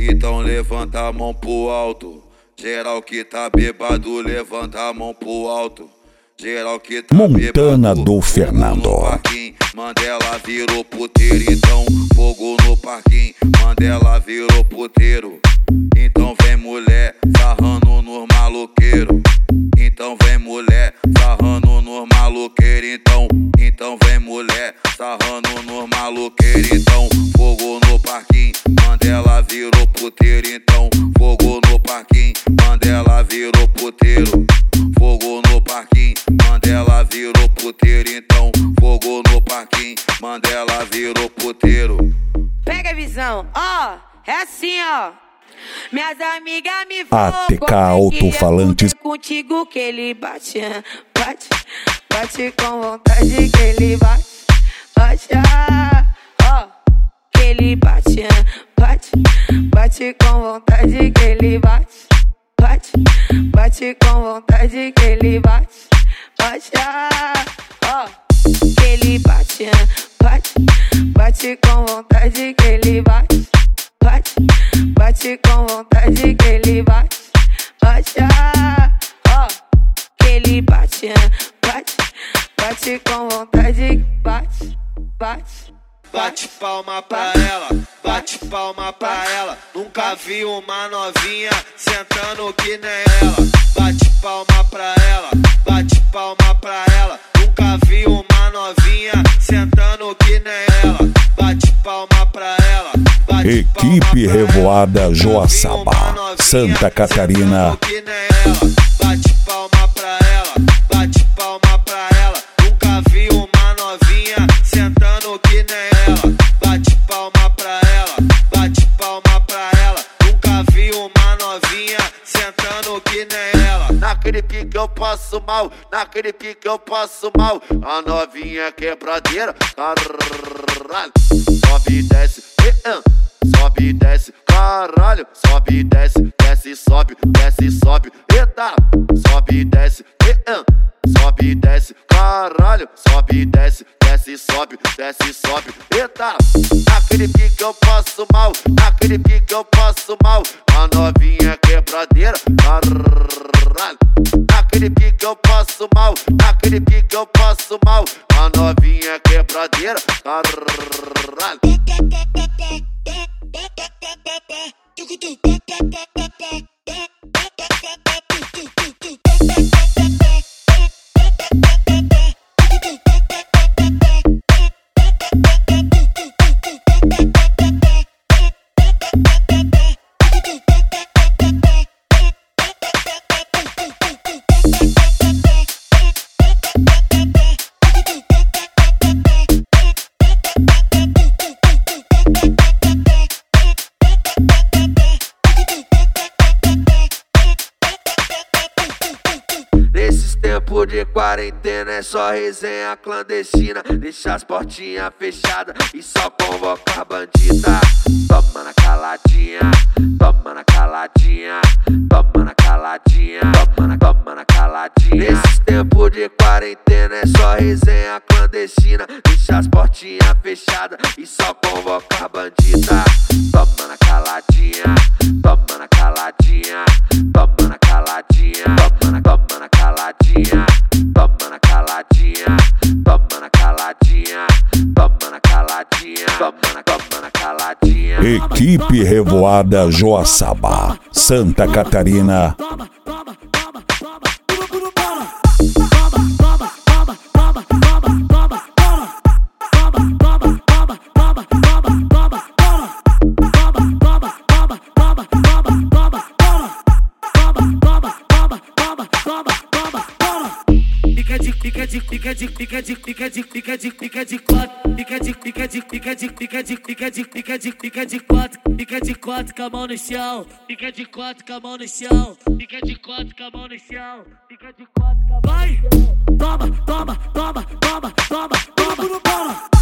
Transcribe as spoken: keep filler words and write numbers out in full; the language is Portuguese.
Então levanta a mão pro alto. Geral que tá bêbado, levanta a mão pro alto. Geral que tá Montana bêbado, do Fernando. no parquinho, Mandela virou puteiro. Então fogo no parquinho, Mandela virou puteiro. Então vem mulher sarrando nos maloqueiro. Então vem mulher sarrando nos maloqueiro. Então, então vem mulher sarrando nos maloqueiro. Então fogo no parquinho, Mandela virou puteiro. Então fogo no parquinho, Mandela virou puteiro. Fogo no parquinho, Mandela virou puteiro. Então fogo no parquinho, Mandela virou puteiro. Pega a visão, ó, oh, é assim, ó. Minhas amigas me A T K Alto-Falantes. Contigo que ele bate, bate, bate com vontade que ele bate, bate, ah, ó, que ele bate, bate, bate com vontade que ele bate, bate, bate com vontade que ele bate, bate, ah, ó, que ele bate, bate, bate com vontade que ele bate. Bate, bate com vontade que ele bate, bate, ah, ó, que ele bate, bate, bate com vontade, bate, bate. Bate palma pra ela, bate palma pra ela. Nunca vi uma novinha sentando que nem ela. Bate palma pra ela, bate palma pra ela. Nunca vi uma novinha sentando que nem ela. Bate palma pra ela. Equipe Revoada Joaçaba, Santa Catarina. Bate palma pra ela, bate palma pra ela. Nunca vi uma novinha sentando que nem ela. Bate palma pra ela, bate palma pra ela. Nunca vi uma novinha sentando que nem ela. Naquele pique eu passo mal, naquele pique eu passo mal. A novinha quebradeira, caralho. Sobe e desce, sobe e desce, caralho. Sobe e desce, desce, sobe, desce, sobe, eita. Sobe e desce, sobe e desce, caralho. Sobe e desce, desce, sobe, desce, sobe, eita. Naquele pique eu passo mal, naquele pique eu passo mal. A novinha quebradeira, caralho. Naquele pique eu passo mal, naquele pique eu passo mal. A novinha quebradeira, caralho. Tempo de quarentena é só resenha clandestina. Deixa as portinhas fechadas e só convocar bandida. Toma na caladinha, toma na caladinha, toma na caladinha, toma na, toma na caladinha. Nesses tempos de quarentena é só resenha clandestina. Deixa as portinhas fechadas e só convocar bandida. Toma na caladinha, toma na caladinha, toma na caladinha, toma na, toma na caladinha, toma na caladinha, toma na caladinha, toma na caladinha, toma na, toma na caladinha. Equipe Revoada Joaçaba, Santa Catarina. Fica de fica de fica de fica de fica de fica de quatro, fica de fica de fica de fica de fica de fica de fica de quatro, fica de quatro com a mão no chão, fica de quatro com a mão no chão, fica de quatro com a mão no chão, fica de quatro com a mão no chão. Vai, toma, toma, toma, toma, toma, toma, toma.